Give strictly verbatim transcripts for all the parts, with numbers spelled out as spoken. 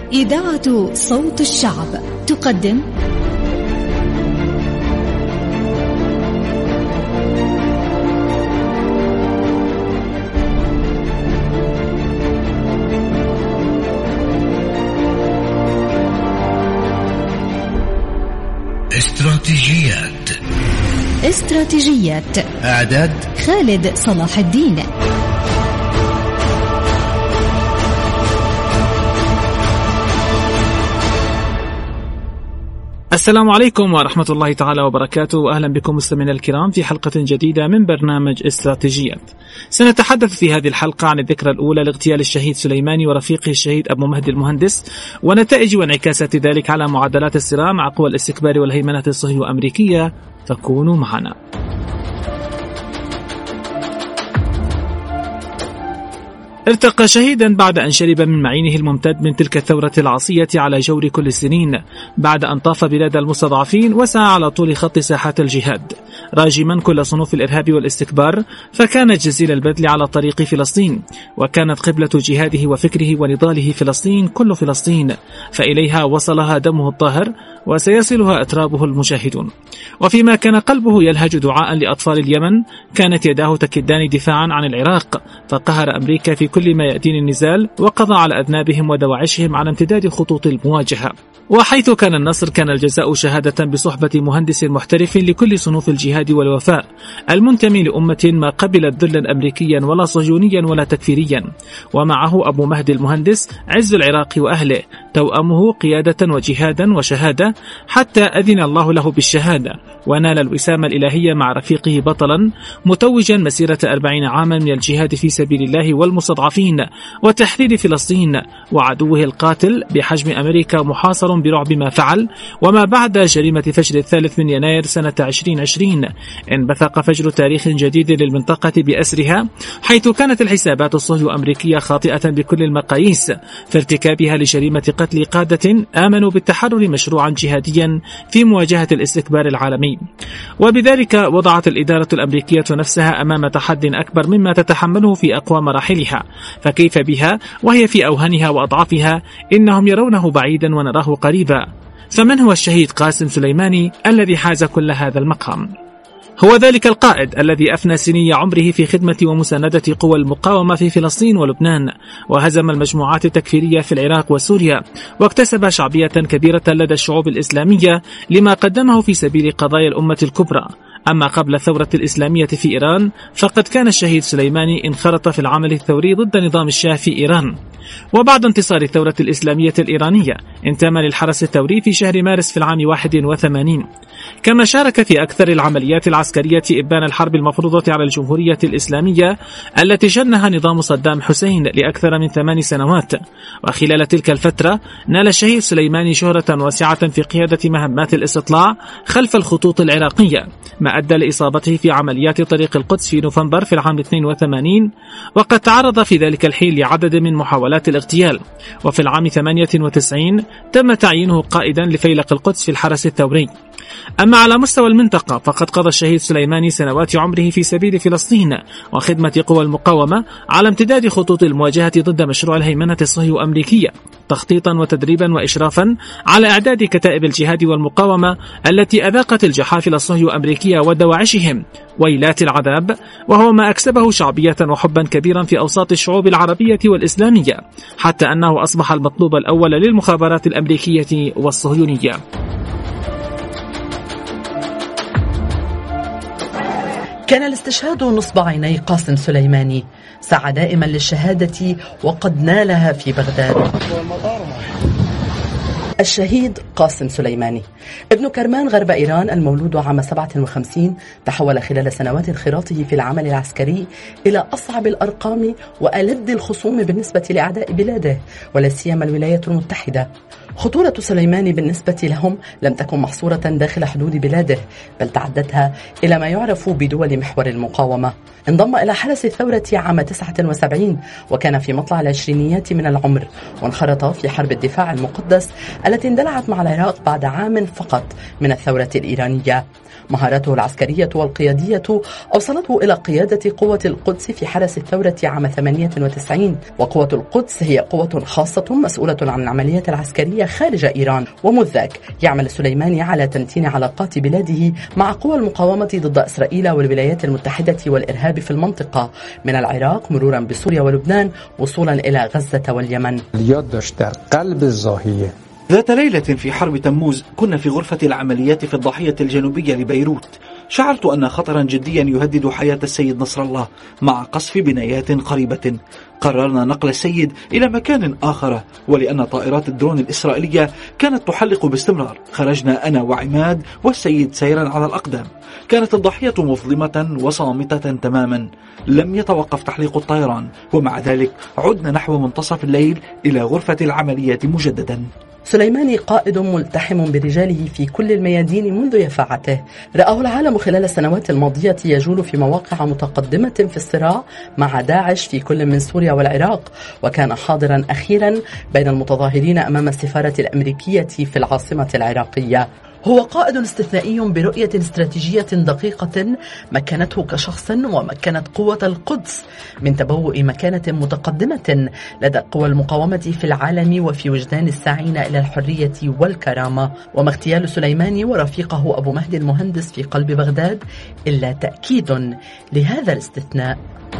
إذاعة صوت الشعب تقدم استراتيجيات. استراتيجيات إعداد خالد صلاح الدين. السلام عليكم ورحمة الله تعالى وبركاته، وأهلا بكم مستمعينا الكرام في حلقة جديدة من برنامج استراتيجيات. سنتحدث في هذه الحلقة عن الذكرى الأولى لاغتيال الشهيد سليماني ورفيقه الشهيد أبو مهدي المهندس، ونتائج وانعكاسات ذلك على معدلات الصراع مع قوى الاستكبار والهيمنة الصهيونية الأمريكية. فكونوا معنا. ارتقى شهيدا بعد أن شرب من معينه الممتد من تلك الثورة العصية على جور كل السنين، بعد أن طاف بلاد المستضعفين وسعى على طول خط ساحات الجهاد راجما كل صنوف الإرهاب والاستكبار، فكان جزيل البذل على طريق فلسطين، وكانت قبلة جهاده وفكره ونضاله فلسطين كل فلسطين، فإليها وصلها دمه الطاهر وسيصلها أترابه المجاهدون. وفيما كان قلبه يلهج دعاء لأطفال اليمن، كانت يداه تكدان دفاعا عن العراق، فقهر أمريكا في كل ما يأتين النزال وقضى على أذنابهم ودواعشهم على امتداد خطوط المواجهة. وحيث كان النصر كان الجزاء شهادة بصحبة مهندس محترف لكل صنوف الجهاد والوفاء، المنتمي لأمة ما قبلت ذلا أمريكيا ولا صهيونيا ولا تكفيريا، ومعه أبو مهدي المهندس عز العراق وأهله، توأمه قيادة وجهادا وشهادة، حتى أذن الله له بالشهادة ونال الوسامة الإلهية مع رفيقه بطلا، متوجا مسيرة أربعين عاما من الجهاد في سبيل الله والمستضعفين وتحرير فلسطين، وعدوه القاتل بحجم أمريكا محاصر برعب ما فعل. وما بعد جريمة فجر الثالث من يناير سنة عشرين عشرين انبثق فجر تاريخ جديد للمنطقة بأسرها، حيث كانت الحسابات الصهيونية الأمريكية خاطئة بكل المقاييس في ارتكابها لجريمة قتل قادة آمنوا بالتحرر مشروعا جهاديا في مواجهة الاستكبار العالمي. وبذلك وضعت الإدارة الأمريكية نفسها أمام تحد أكبر مما تتحمله في أقوى مراحلها، فكيف بها وهي في أوهنها وأضعافها؟ إنهم يرونه بعيدا ونراه قريبا. فمن هو الشهيد قاسم سليماني الذي حاز كل هذا المقام؟ هو ذلك القائد الذي أفنى سني عمره في خدمة ومساندة قوى المقاومة في فلسطين ولبنان، وهزم المجموعات التكفيرية في العراق وسوريا، واكتسب شعبية كبيرة لدى الشعوب الإسلامية لما قدمه في سبيل قضايا الأمة الكبرى. أما قبل الثورة الإسلامية في إيران فقد كان الشهيد سليماني انخرط في العمل الثوري ضد نظام الشاه في إيران. وبعد انتصار الثورة الإسلامية الإيرانية انتمى للحرس الثوري في شهر مارس في العام واحد وثمانين، كما شارك في أكثر العمليات العسكرية إبان الحرب المفروضة على الجمهورية الإسلامية التي شنها نظام صدام حسين لأكثر من ثمان سنوات. وخلال تلك الفترة نال الشهيد سليماني شهرة واسعة في قيادة مهمات الاستطلاع خلف الخطوط العراقية، ما أدى لإصابته في عمليات طريق القدس في نوفمبر في العام اثنين وثمانين، وقد تعرض في ذلك الحين لعدد من محاولات الاغتيال. وفي العام ثمانية وتسعين تم تعيينه قائدا لفيلق القدس في الحرس الثوري. أما على مستوى المنطقة فقد قضى الشهيد سليماني سنوات عمره في سبيل فلسطين وخدمة قوى المقاومة على امتداد خطوط المواجهة ضد مشروع الهيمنة الصهيونية الأمريكية، تخطيطا وتدريبا وإشرافا على إعداد كتائب الجهاد والمقاومة التي أذاقت الجحافل الصهيونية الأمريكية ودواعشهم ويلات العذاب، وهو ما أكسبه شعبية وحبا كبيرا في أوساط الشعوب العربية والإسلامية، حتى أنه أصبح المطلوب الأول للمخابرات الأمريكية والصهيونية. كان الاستشهاد نصب عيني قاسم سليماني، سعى دائما للشهادة وقد نالها في بغداد. الشهيد قاسم سليماني ابن كرمان غرب إيران، المولود عام سبعة وخمسين، تحول خلال سنوات انخراطه في العمل العسكري إلى أصعب الأرقام وألد الخصوم بالنسبة لأعداء بلاده ولا سيما الولايات المتحدة. خطورة سليماني بالنسبة لهم لم تكن محصورة داخل حدود بلاده، بل تعدتها إلى ما يعرف بدول محور المقاومة. انضم إلى حرس الثورة عام تسعة وسبعين وكان في مطلع العشرينيات من العمر، وانخرط في حرب الدفاع المقدس التي اندلعت مع العراق بعد عام فقط من الثورة الإيرانية. مهاراته العسكرية والقيادية أوصلته إلى قيادة قوة القدس في حرس الثورة عام ثمانية وتسعين، وقوة القدس هي قوة خاصة مسؤولة عن العمليات العسكرية خارج إيران. ومذ ذاك يعمل سليماني على تمتين علاقات بلاده مع قوى المقاومة ضد إسرائيل والولايات المتحدة والإرهاب في المنطقة من العراق مرورا بسوريا ولبنان وصولا إلى غزة واليمن. قلب الظاهية ذات ليلة في حرب تموز كنا في غرفة العمليات في الضاحية الجنوبية لبيروت. شعرت أن خطرا جديا يهدد حياة السيد نصر الله مع قصف بنايات قريبة. قررنا نقل السيد إلى مكان آخر، ولأن طائرات الدرون الإسرائيلية كانت تحلق باستمرار خرجنا أنا وعماد والسيد سيرا على الأقدام. كانت الضاحية مظلمة وصامتة تماما، لم يتوقف تحليق الطيران، ومع ذلك عدنا نحو منتصف الليل إلى غرفة العمليات مجددا. سليماني قائد ملتحم برجاله في كل الميادين منذ يفعته. رآه العالم خلال السنوات الماضية يجول في مواقع متقدمة في الصراع مع داعش في كل من سوريا والعراق، وكان حاضرا أخيرا بين المتظاهرين أمام السفارة الأمريكية في العاصمة العراقية. هو قائد استثنائي برؤية استراتيجية دقيقة مكنته كشخص ومكنت قوة القدس من تبوء مكانة متقدمة لدى قوى المقاومة في العالم وفي وجدان الساعين إلى الحرية والكرامة. وما اغتيال سليماني ورفيقه أبو مهدي المهندس في قلب بغداد إلا تأكيد لهذا الاستثناء.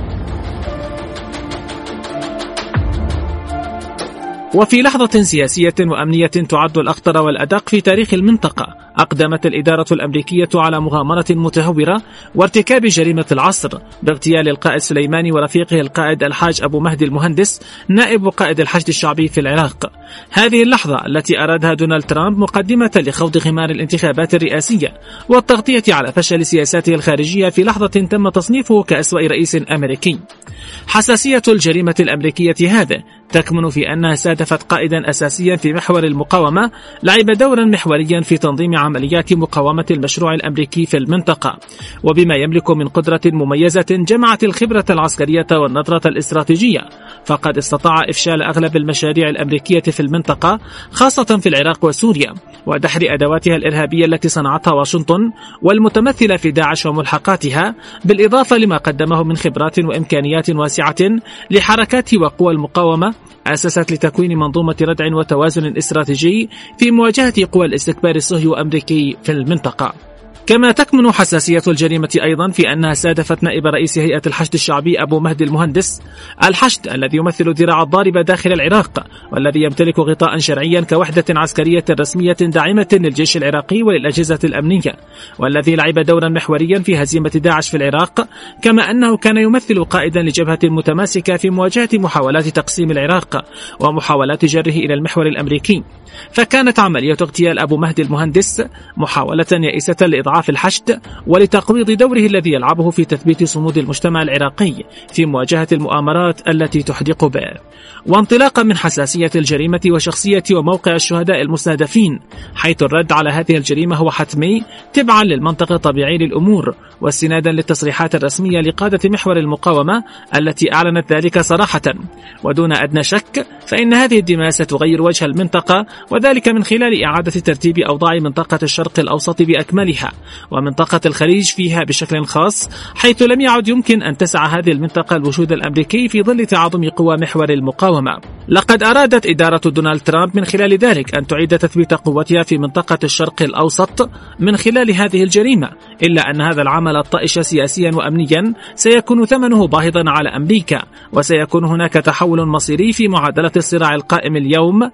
وفي لحظة سياسية وأمنية تعد الأخطر والأدق في تاريخ المنطقة، أقدمت الإدارة الأمريكية على مغامرة متهورة وارتكاب جريمة العصر باغتيال القائد سليماني ورفيقه القائد الحاج أبو مهدي المهندس نائب قائد الحشد الشعبي في العراق. هذه اللحظة التي أرادها دونالد ترامب مقدمة لخوض خمار الانتخابات الرئاسية والتغطية على فشل سياساته الخارجية في لحظة تم تصنيفه كأسوأ رئيس أمريكي. حساسية الجريمة الأمريكية هذا تكمن في أنها استهدفت قائدا أساسيا في محور المقاومة لعب دورا محوريا في تنظيم عمليات مقاومة المشروع الأمريكي في المنطقة، وبما يملك من قدرة مميزة جمعت الخبرة العسكرية والنظرة الاستراتيجية، فقد استطاع إفشال أغلب المشاريع الأمريكية في المنطقة خاصة في العراق وسوريا، ودحر أدواتها الإرهابية التي صنعتها واشنطن والمتمثلة في داعش وملحقاتها، بالإضافة لما قدمه من خبرات وإمكانيات واسعة لحركات وقوى المقاومة أسست لتكوين منظومة ردع وتوازن استراتيجي في مواجهة قوى الاستكبار الصهيوني وأمريكي في المنطقة. كما تكمن حساسية الجريمة أيضا في أنها استهدفت نائب رئيس هيئة الحشد الشعبي أبو مهدي المهندس. الحشد الذي يمثل الذراع الضاربة داخل العراق، والذي يمتلك غطاء شرعيا كوحدة عسكرية رسمية داعمة للجيش العراقي وللأجهزة الأمنية، والذي لعب دورا محوريا في هزيمة داعش في العراق، كما أنه كان يمثل قائدا لجبهة متماسكة في مواجهة محاولات تقسيم العراق ومحاولات جره إلى المحور الأمريكي. فكانت عملية اغتيال أبو مهدي المهندس محاولة يائسة لإضعاف الحشد ولتقويض دوره الذي يلعبه في تثبيت صمود المجتمع العراقي في مواجهة المؤامرات التي تحدق به. وانطلاقا من حساسية الجريمة وشخصية وموقع الشهداء المستهدفين، حيث الرد على هذه الجريمة هو حتمي تبعا للمنطق الطبيعي للأمور واستنادا للتصريحات الرسمية لقادة محور المقاومة التي أعلنت ذلك صراحة ودون أدنى شك، فإن هذه الدماء ستغير وجه المنطقة، وذلك من خلال إعادة ترتيب أوضاع منطقة الشرق الأوسط بأكملها ومنطقة الخليج فيها بشكل خاص، حيث لم يعد يمكن أن تسعى هذه المنطقة الوجود الأمريكي في ظل تعاظم قوى محور المقاومة. لقد أرادت إدارة دونالد ترامب من خلال ذلك أن تعيد تثبيت قوتها في منطقة الشرق الأوسط من خلال هذه الجريمة، إلا أن هذا العمل الطائش سياسيا وأمنيا سيكون ثمنه باهظا على أمريكا، وسيكون هناك تحول مصيري في معادلة الصراع القائم اليوم،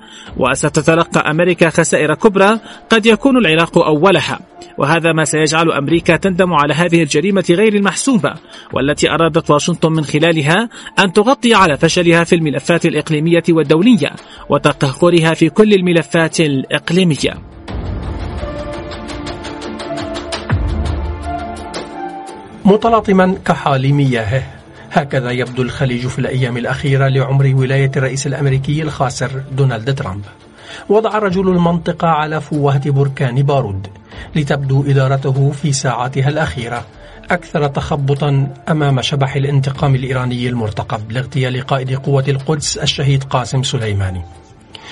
وستتلقى أمريكا خسائر كبرى قد يكون العراق أولها، وهذا ما سيجعل أمريكا تندم على هذه الجريمة غير المحسوبة، والتي أرادت واشنطن من خلالها أن تغطي على فشلها في الملفات الإقليمية والدولية وتقهقرها في كل الملفات الإقليمية. متلاطما كحال مياهه، هكذا يبدو الخليج في الأيام الأخيرة لعمر ولاية الرئيس الأمريكي الخاسر دونالد ترامب. وضع رجل المنطقة على فوهة بركان بارود لتبدو إدارته في ساعاتها الأخيرة أكثر تخبطا أمام شبح الانتقام الإيراني المرتقب لاغتيال قائد قوة القدس الشهيد قاسم سليماني.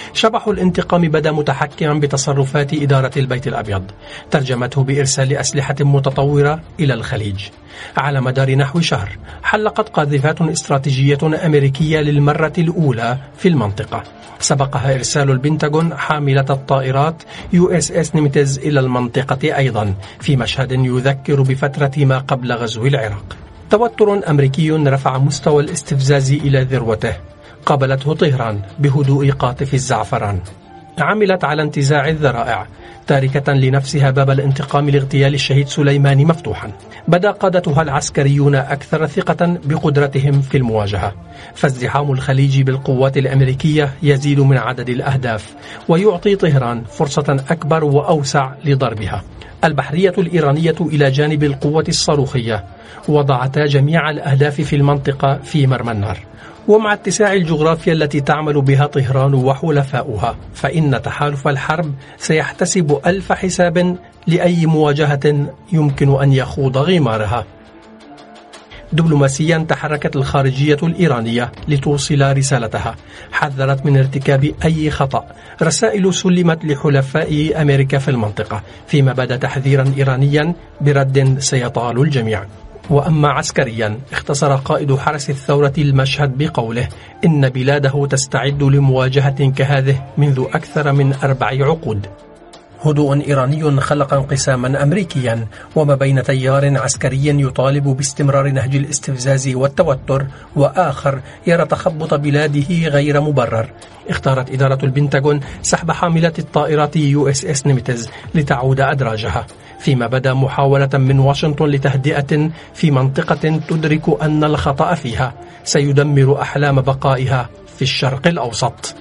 شبح الانتقام بدا متحكما بتصرفات إدارة البيت الأبيض، ترجمته بإرسال أسلحة متطورة إلى الخليج. على مدار نحو شهر حلقت قاذفات استراتيجية أمريكية للمرة الأولى في المنطقة، سبقها إرسال البنتاغون حاملة الطائرات يو إس إس نيميتز إلى المنطقة أيضا، في مشهد يذكر بفترة ما قبل غزو العراق. توتر أمريكي رفع مستوى الاستفزاز إلى ذروته، قابلته طهران بهدوء قاطف الزعفران. عملت على انتزاع الذرائع، تاركة لنفسها باب الانتقام لاغتيال الشهيد سليماني مفتوحا. بدأ قادتها العسكريون أكثر ثقة بقدرتهم في المواجهة، فازدحام الخليج بالقوات الأمريكية يزيد من عدد الأهداف، ويعطي طهران فرصة أكبر وأوسع لضربها. البحرية الإيرانية إلى جانب القوة الصاروخية وضعتا جميع الأهداف في المنطقة في مرمى النار. ومع اتساع الجغرافيا التي تعمل بها طهران وحلفاؤها، فإن تحالف الحرب سيحتسب ألف حساب لأي مواجهة يمكن أن يخوض غمارها. دبلوماسيا تحركت الخارجية الإيرانية لتوصل رسالتها، حذرت من ارتكاب أي خطأ. رسائل سلمت لحلفاء أمريكا في المنطقة، فيما بدا تحذيرا إيرانيا برد سيطال الجميع. وأما عسكريا، اختصر قائد حرس الثورة المشهد بقوله إن بلاده تستعد لمواجهة كهذه منذ أكثر من أربع عقود. هدوء إيراني خلق انقساما أمريكيا، وما بين تيار عسكري يطالب باستمرار نهج الاستفزاز والتوتر، وآخر يرى تخبط بلاده غير مبرر. اختارت إدارة البنتاغون سحب حاملة الطائرات يو إس إس نيميتز لتعود أدراجها، فيما بدا محاولة من واشنطن لتهدئة في منطقة تدرك أن الخطأ فيها سيدمر أحلام بقائها في الشرق الأوسط.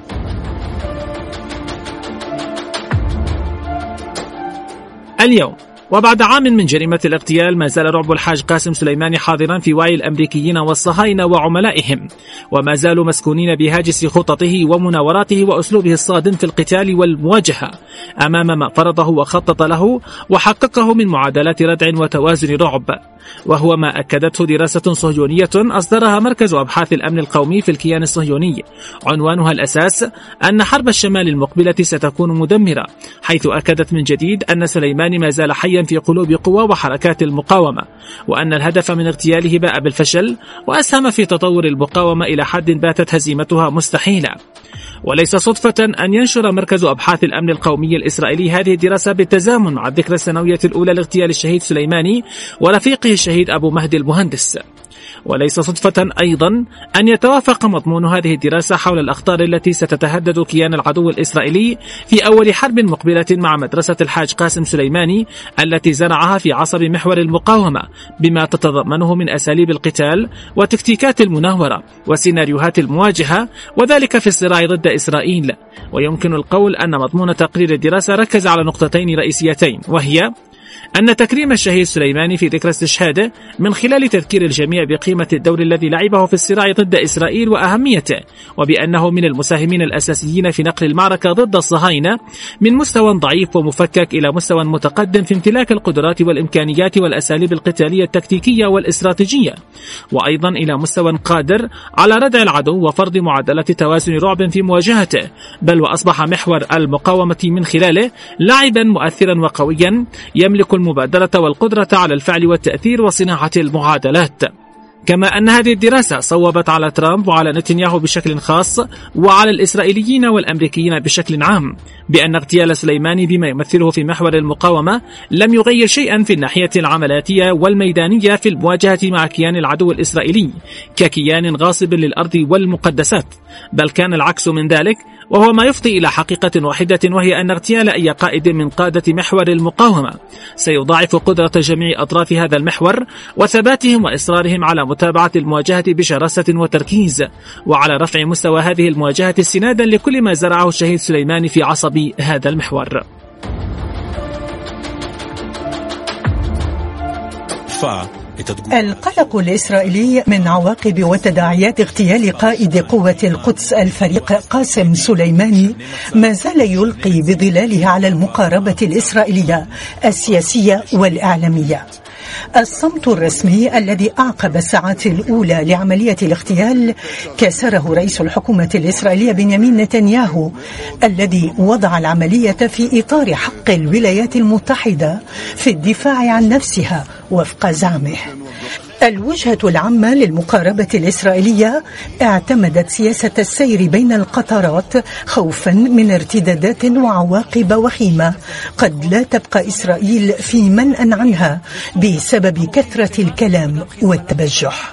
اليوم وبعد عام من جريمة الاغتيال، ما زال رعب الحاج قاسم سليماني حاضرا في وعي الأمريكيين والصهاينة وعملائهم، وما زالوا مسكونين بهاجس خططه ومناوراته وأسلوبه الصادم في القتال والمواجهة أمام ما فرضه وخطط له وحققه من معادلات ردع وتوازن رعب، وهو ما أكدته دراسة صهيونية أصدرها مركز أبحاث الأمن القومي في الكيان الصهيوني، عنوانها الأساس أن حرب الشمال المقبلة ستكون مدمرة، حيث أكدت من جديد أن سليماني ما زال حيا في قلوب قوى وحركات المقاومة، وأن الهدف من اغتياله باء بالفشل وأسهم في تطور المقاومة إلى حد باتت هزيمتها مستحيلة. وليس صدفة أن ينشر مركز أبحاث الأمن القومي الإسرائيلي هذه الدراسة بالتزامن مع الذكرى السنوية الأولى لاغتيال الشهيد سليماني ورفيقه الشهيد أبو مهدي المهندس. وليس صدفة أيضا أن يتوافق مضمون هذه الدراسة حول الأخطار التي ستتهدد كيان العدو الإسرائيلي في أول حرب مقبلة مع مدرسة الحاج قاسم سليماني التي زرعها في عصب محور المقاومة، بما تتضمنه من أساليب القتال وتكتيكات المناورة وسيناريوهات المواجهة، وذلك في الصراع ضد إسرائيل. ويمكن القول أن مضمون تقرير الدراسة ركز على نقطتين رئيسيتين، وهي أن تكريم الشهيد سليماني في ذكرى استشهاده من خلال تذكير الجميع بقيمة الدور الذي لعبه في الصراع ضد إسرائيل وأهميته، وبأنه من المساهمين الأساسيين في نقل المعركة ضد الصهاينة من مستوى ضعيف ومفكك إلى مستوى متقدم في امتلاك القدرات والإمكانيات والأساليب القتالية التكتيكية والاستراتيجية، وأيضا إلى مستوى قادر على ردع العدو وفرض معادلة توازن رعب في مواجهته، بل وأصبح محور المقاومة من خلاله لاعبا مؤثرا وقويا يملك المبادرة والقدرة على الفعل والتأثير وصناعة المعادلات. كما أن هذه الدراسة صوبت على ترامب وعلى نتنياهو بشكل خاص وعلى الإسرائيليين والأمريكيين بشكل عام بأن اغتيال سليماني بما يمثله في محور المقاومة لم يغير شيئا في الناحية العملياتية والميدانية في المواجهة مع كيان العدو الإسرائيلي ككيان غاصب للأرض والمقدسات، بل كان العكس من ذلك، وهو ما يفضي إلى حقيقة واحدة، وهي أن اغتيال أي قائد من قادة محور المقاومة سيضاعف قدرة جميع أطراف هذا المحور وثباتهم وإصرارهم على متابعة المواجهة بشراسة وتركيز، وعلى رفع مستوى هذه المواجهة استنادا لكل ما زرعه الشهيد سليماني في عصب هذا المحور. القلق الإسرائيلي من عواقب وتداعيات اغتيال قائد قوة القدس الفريق قاسم سليماني ما زال يلقي بظلاله على المقاربة الإسرائيلية السياسية والإعلامية. الصمت الرسمي الذي أعقب الساعات الأولى لعملية الاغتيال كسره رئيس الحكومة الإسرائيلية بنيامين نتنياهو، الذي وضع العملية في إطار حق الولايات المتحدة في الدفاع عن نفسها وفق زعمه. الوجهة العامة للمقاربة الإسرائيلية اعتمدت سياسة السير بين القطارات خوفا من ارتدادات وعواقب وخيمة قد لا تبقى إسرائيل في منأى عنها بسبب كثرة الكلام والتبجح.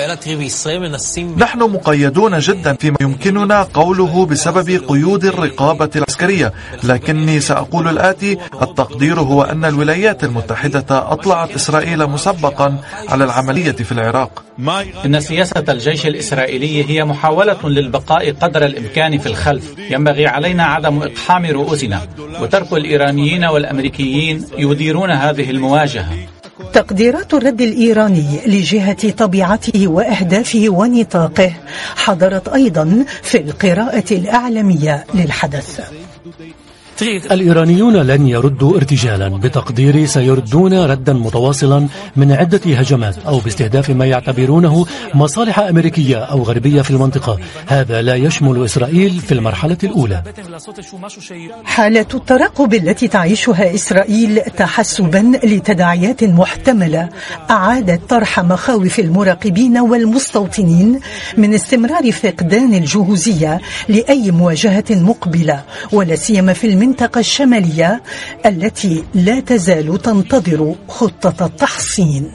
نحن مقيدون جدا فيما يمكننا قوله بسبب قيود الرقابة العسكرية، لكني سأقول الآتي: التقدير هو أن الولايات المتحدة أطلعت إسرائيل مسبقا على العملية في العراق. إن سياسة الجيش الإسرائيلي هي محاولة للبقاء قدر الإمكان في الخلف. ينبغي علينا عدم إقحام رؤوسنا وترك الإيرانيين والأمريكيين يديرون هذه المواجهة. تقديرات الرد الإيراني لجهة طبيعته وأهدافه ونطاقه حضرت أيضا في القراءة الإعلامية للحدث. الإيرانيون لن يردوا ارتجالا، بتقديري سيردون ردا متواصلا من عدة هجمات أو باستهداف ما يعتبرونه مصالح أمريكية أو غربية في المنطقة. هذا لا يشمل إسرائيل في المرحلة الأولى. حالة الترقب التي تعيشها إسرائيل تحسبا لتداعيات محتملة أعادت طرح مخاوف المراقبين والمستوطنين من استمرار فقدان الجهوزية لأي مواجهة مقبلة، ولا سيما في المنطقة المنطقة الشمالية التي لا تزال تنتظر خطة التحصين.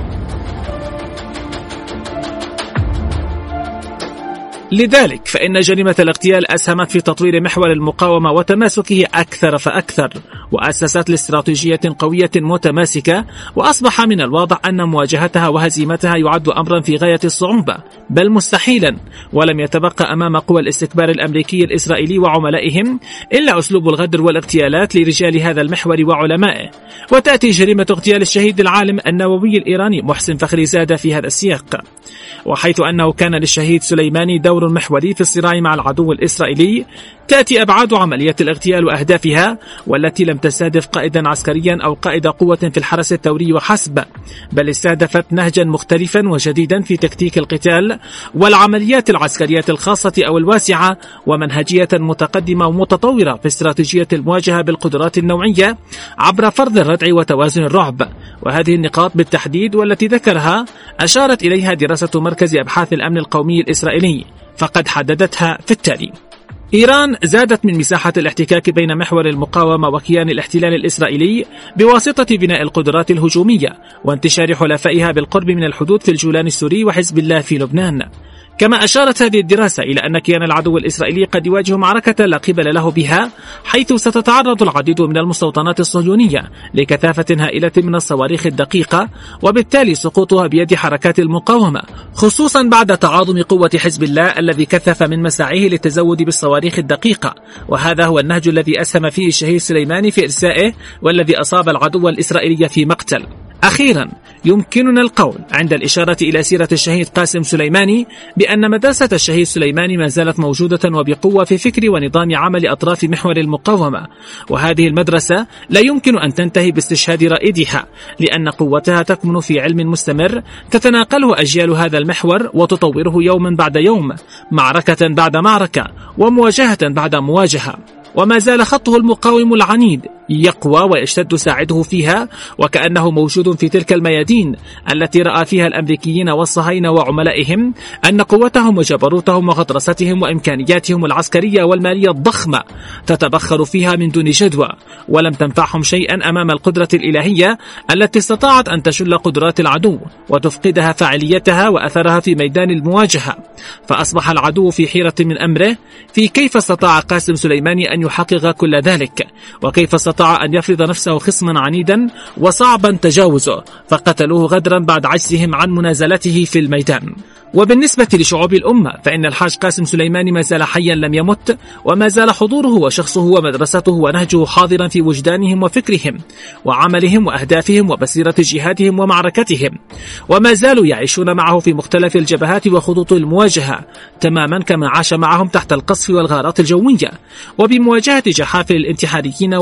لذلك فإن جريمة الاغتيال أسهمت في تطوير محور المقاومة وتماسكه أكثر فأكثر، وأسست لاستراتيجية قوية متماسكة، وأصبح من الواضح أن مواجهتها وهزيمتها يعد أمرا في غاية الصعوبة بل مستحيلا. ولم يتبقى أمام قوى الاستكبار الأمريكي الإسرائيلي وعملائهم إلا أسلوب الغدر والاغتيالات لرجال هذا المحور وعلمائه. وتأتي جريمة اغتيال الشهيد العالم النووي الإيراني محسن فخريزادة في هذا السياق، وحيث أنه كان للشهيد سليماني دور محوري في الصراع مع العدو الإسرائيلي، تأتي أبعاد عملية الاغتيال وأهدافها، والتي لم تستهدف قائدا عسكريا أو قائد قوة في الحرس الثوري وحسب، بل استهدفت نهجا مختلفا وجديدا في تكتيك القتال والعمليات العسكرية الخاصة أو الواسعة، ومنهجية متقدمة ومتطورة في استراتيجية المواجهة بالقدرات النوعية عبر فرض الردع وتوازن الرعب. وهذه النقاط بالتحديد والتي ذكرها أشارت إليها دراسة مركز أبحاث الأمن القومي الإسرائيلي، فقد حددتها في التالي: إيران زادت من مساحة الاحتكاك بين محور المقاومة وكيان الاحتلال الإسرائيلي بواسطة بناء القدرات الهجومية وانتشار حلفائها بالقرب من الحدود في الجولان السوري وحزب الله في لبنان. كما أشارت هذه الدراسة إلى أن كيان العدو الإسرائيلي قد يواجه معركة لا قبل له بها، حيث ستتعرض العديد من المستوطنات الصهيونية لكثافة هائلة من الصواريخ الدقيقة، وبالتالي سقوطها بيد حركات المقاومة، خصوصا بعد تعاظم قوة حزب الله الذي كثف من مساعيه للتزود بالصواريخ الدقيقة. وهذا هو النهج الذي أسهم فيه الشهيد سليماني في إرسائه، والذي أصاب العدو الإسرائيلي في مقتل. أخيرا يمكننا القول عند الإشارة إلى سيرة الشهيد قاسم سليماني بأن مدرسة الشهيد سليماني ما زالت موجودة وبقوة في فكر ونظام عمل أطراف محور المقاومة، وهذه المدرسة لا يمكن أن تنتهي باستشهاد رائدها، لأن قوتها تكمن في علم مستمر تتناقله أجيال هذا المحور وتطوره يوما بعد يوم، معركة بعد معركة، ومواجهة بعد مواجهة. وما زال خطه المقاوم العنيد يقوى ويشتد ساعده فيها، وكأنه موجود في تلك الميادين التي رأى فيها الأمريكيين والصهاينة وعملائهم أن قوتهم وجبروتهم وغطرستهم وإمكانياتهم العسكرية والمالية الضخمة تتبخر فيها من دون جدوى، ولم تنفعهم شيئا أمام القدرة الإلهية التي استطاعت أن تشل قدرات العدو وتفقدها فاعليتها وأثرها في ميدان المواجهة. فأصبح العدو في حيرة من أمره في كيف استطاع قاسم سليماني أن يحقق كل ذلك، وكيف استطاع أن يفرض نفسه خصما عنيدا وصعبا تجاوزه، فقتلوه غدرا بعد عجزهم عن منازلته في الميدان. وبالنسبة لشعوب الأمة فإن الحاج قاسم سليماني ما زال حيا لم يمت، وما زال حضوره وشخصه ومدرسته ونهجه حاضرا في وجدانهم وفكرهم وعملهم وأهدافهم وبصيرة جهادهم ومعركتهم، وما زالوا يعيشون معه في مختلف الجبهات وخطوط المواجهة تماما كما عاش معهم تحت القصف والغارات الجوية، وبمواجهة جحافل الانتحاريين والعبوات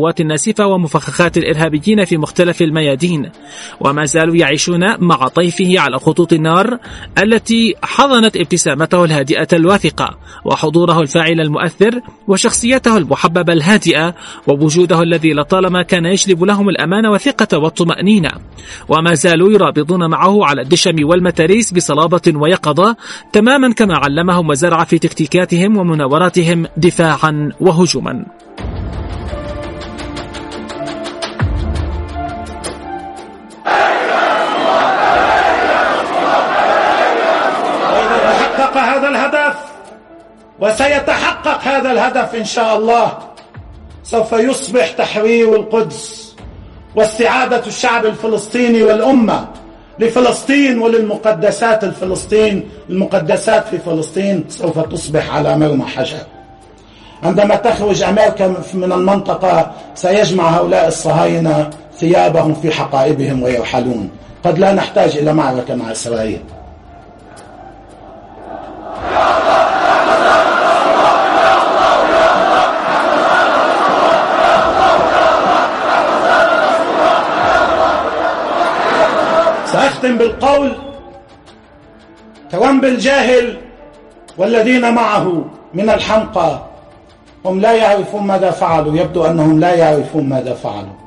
القوات الناسفة ومفخخات الإرهابيين في مختلف الميادين، وما زالوا يعيشون مع طيفه على خطوط النار التي حضنت ابتسامته الهادئة الواثقة وحضوره الفاعل المؤثر وشخصيته المحببة الهادئة ووجوده الذي لطالما كان يجلب لهم الأمان والثقة والطمأنينة، وما زالوا يرابطون معه على الدشم والمتاريس بصلابة ويقظة تماما كما علمهم وزرع في تكتيكاتهم ومناوراتهم دفاعا وهجوما. وإذا تحقق هذا الهدف وسيتحقق هذا الهدف إن شاء الله، سوف يصبح تحرير القدس واستعادة الشعب الفلسطيني والأمة لفلسطين وللمقدسات الفلسطين المقدسات في فلسطين سوف تصبح على مرمى حجر. عندما تخرج أمريكا من المنطقة سيجمع هؤلاء الصهاينة ثيابهم في حقائبهم ويرحلون. قد لا نحتاج إلى معركة مع إسرائيل. سأختم بالقول: ترامب الجاهل والذين معه من الحمقى هم لا يعرفون ماذا فعلوا، يبدو أنهم لا يعرفون ماذا فعلوا.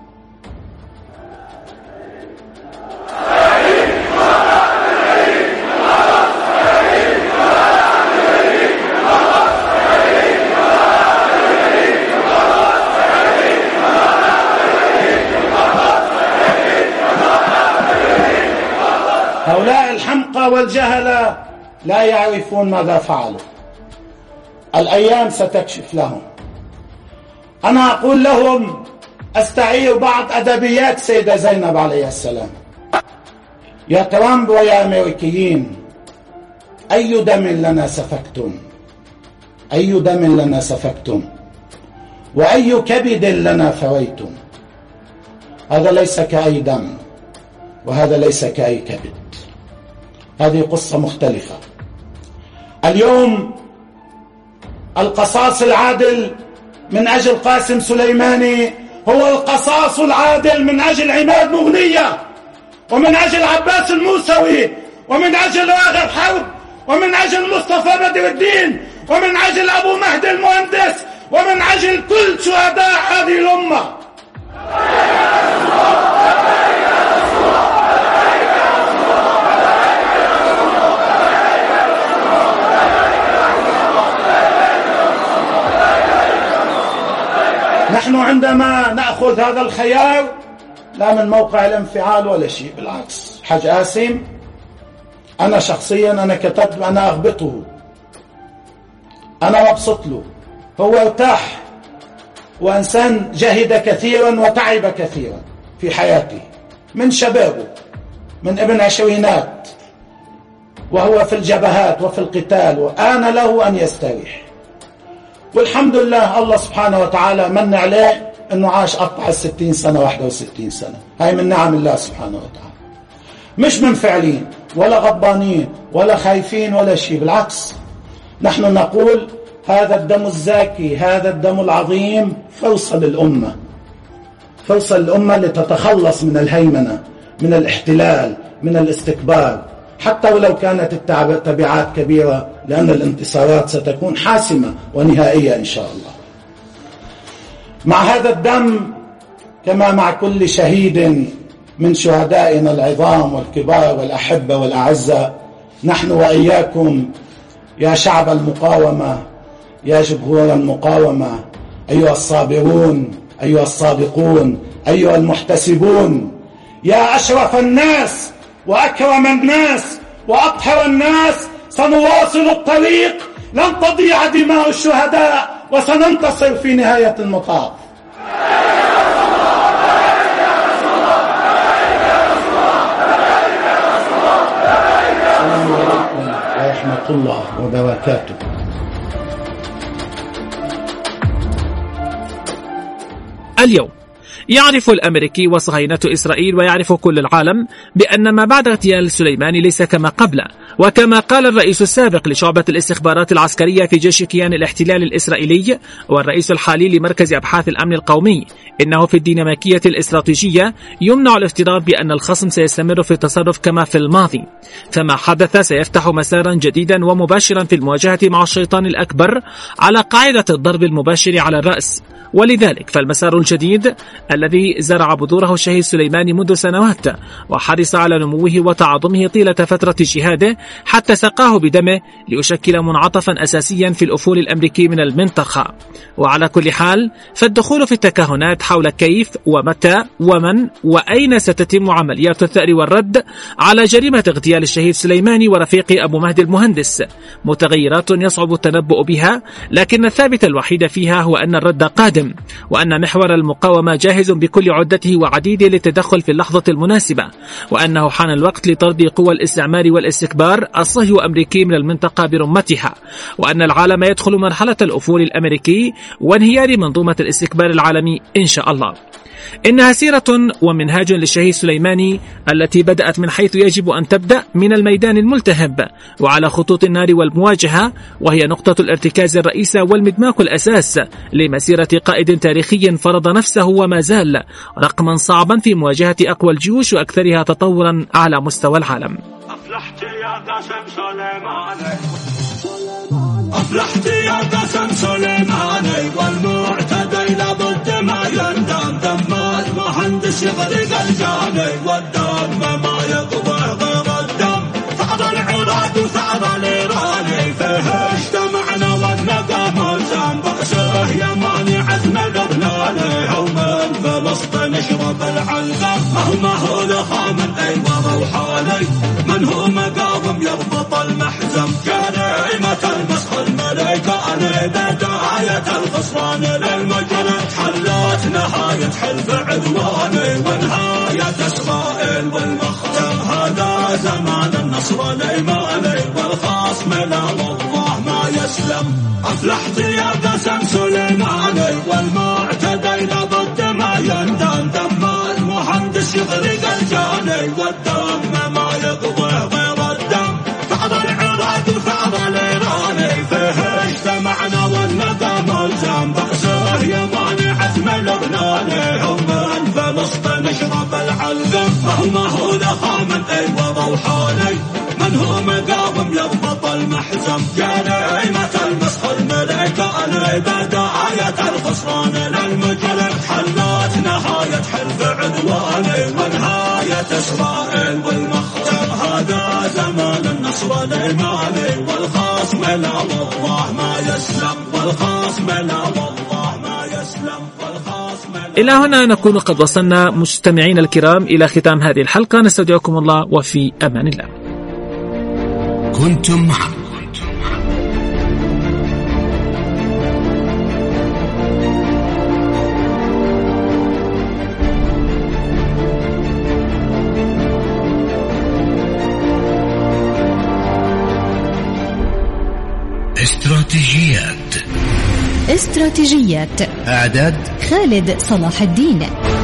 هؤلاء الحمقى والجهلة لا يعرفون ماذا فعلوا. الأيام ستكشف لهم. أنا أقول لهم أستعير بعض أدبيات سيدة زينب عليه السلام: يا ترامب ويا أمريكيين، أي دم لنا سفكتم، أي دم لنا سفكتم، وأي كبد لنا فريتم. هذا ليس كأي دم، وهذا ليس كأي كبد. هذه قصة مختلفة. اليوم القصاص العادل من أجل قاسم سليماني هو القصاص العادل من أجل عماد مغنية، ومن أجل عباس الموسوي، ومن أجل راغب حرب، ومن أجل مصطفى بدر الدين، ومن أجل أبو مهدي المهندس، ومن أجل كل شهداء هذه الأمة. نحن عندما نأخذ هذا الخيار لا من موقع الانفعال ولا شيء، بالعكس. حاج آسم أنا شخصيا أنا كتبت أنا أغبطه، أنا أبسط له. هو ارتاح وإنسان جهد كثيرا وتعب كثيرا في حياته من شبابه، من ابن عشرينات وهو في الجبهات وفي القتال، وآن له أن يستريح. والحمد لله الله سبحانه وتعالى من عليه أنه عاش قطع الستين سنة واحدة وستين سنة. هاي من نعم الله سبحانه وتعالى، مش منفعلين ولا غضبانين ولا خايفين ولا شيء. بالعكس، نحن نقول هذا الدم الزاكي، هذا الدم العظيم فرصة للأمة، فرصة للأمة لتتخلص من الهيمنة، من الاحتلال، من الاستكبار، حتى ولو كانت التبعات كبيرة، لأن الانتصارات ستكون حاسمة ونهائية إن شاء الله. مع هذا الدم كما مع كل شهيد من شهدائنا العظام والكبار والأحبة والأعزة، نحن وإياكم يا شعب المقاومة، يا جمهور المقاومة، أيها الصابرون، أيها الصادقون، أيها المحتسبون، يا أشرف الناس وأكرم الناس وأطهر الناس، سنواصل الطريق، لن تضيع دماء الشهداء، وسننتصر في نهاية المطاف. السلام عليكم ورحمة الله وبركاته. اليوم يعرف الأمريكي وصهاينة إسرائيل ويعرف كل العالم بأن ما بعد اغتيال سليماني ليس كما قبل. وكما قال الرئيس السابق لشعبة الاستخبارات العسكرية في جيش كيان الاحتلال الإسرائيلي والرئيس الحالي لمركز أبحاث الأمن القومي، إنه في الديناميكية الاستراتيجية يمنع الافتراض بأن الخصم سيستمر في التصرف كما في الماضي، فما حدث سيفتح مسارا جديدا ومباشرا في المواجهة مع الشيطان الأكبر على قاعدة الضرب المباشر على الرأس. ولذلك فالمسار الجديد الذي زرع بذوره الشهيد سليماني منذ سنوات وحرص على نموه وتعاظمه طيلة فترة جهاده حتى سقاه بدمه ليشكل منعطفا أساسيا في الأفول الأمريكي من المنطقة. وعلى كل حال فالدخول في التكهنات حول كيف ومتى ومن وأين ستتم عمليات الثأر والرد على جريمة اغتيال الشهيد سليماني ورفيقه أبو مهدي المهندس متغيرات يصعب التنبؤ بها، لكن الثابت الوحيد فيها هو أن الرد قادم، وأن محور المقاومة جاهز بكل عدته وعديده للتدخل في اللحظة المناسبة، وأنه حان الوقت لطرد قوى الاستعمار والاستكبار الصهيو أمريكي من المنطقة برمتها، وأن العالم يدخل مرحلة الأفول الأمريكي وانهيار منظومة الاستكبار العالمي إن شاء الله. إنها سيرة ومنهاج للشهيد سليماني التي بدأت من حيث يجب أن تبدأ من الميدان الملتهب وعلى خطوط النار والمواجهة، وهي نقطة الارتكاز الرئيسة والمدماك الأساس لمسيرة قائد تاريخي فرض نفسه وما زال رقما صعبا في مواجهة أقوى الجيوش وأكثرها تطورا على مستوى العالم. أفلحت يا قاسم سليماني، أفلحت يا قاسم سليماني، والمعتدي لابد ما يندم، دم المهندس يغرق الجاني، والدم ما يقضي غير الدم، ثأر العراق وثأر الإيراني، فيه اجتمعنا والنقى ملزم، بأسه يماني عزم لبناني، ومن فلسطين يشرب العلقم، مهما هو لها من أيوة روحاني، من هو مقاوم يربط المحزم، جريمة المسخ الملائكة أنا بداية الخسران للمجرد، حلت نهاية حلف عدواني ونهاية إسرائيل والمخرم، هذا زمان النصر الإيماني والخصم لا والله ما يسلم. أفلحت يا قاسم سليماني، والمعتدي لابد ما يندم، دم المهندس يغرق الجاني، والدم ما يقضي غير الدم، ثأر العراق وثأر الإيراني، فيه اجتمعنا والنقى ملزم، بأسه يماني عزم لبناني، ومن فلسطين يشرب العلقم، مهما هو لها من أيوة روحاني، من هو مقاوم يربط المحزم، جريمة المسخ الملائكة أنا بداية الخسران للمجرد، حلت نهاية حلف عدواني ونهاية إسرائيل والمخرم، هذا زمان النصر الإيماني والخصم لا والله ما يسلم، والخصم لا والله ما يسلم، والخصم لا. إلى هنا نكون قد وصلنا مستمعين الكرام إلى ختام هذه الحلقة، نستودعكم الله وفي أمان الله. كنتم معكم استراتيجيات استراتيجيات إعداد خالد صلاح الدين.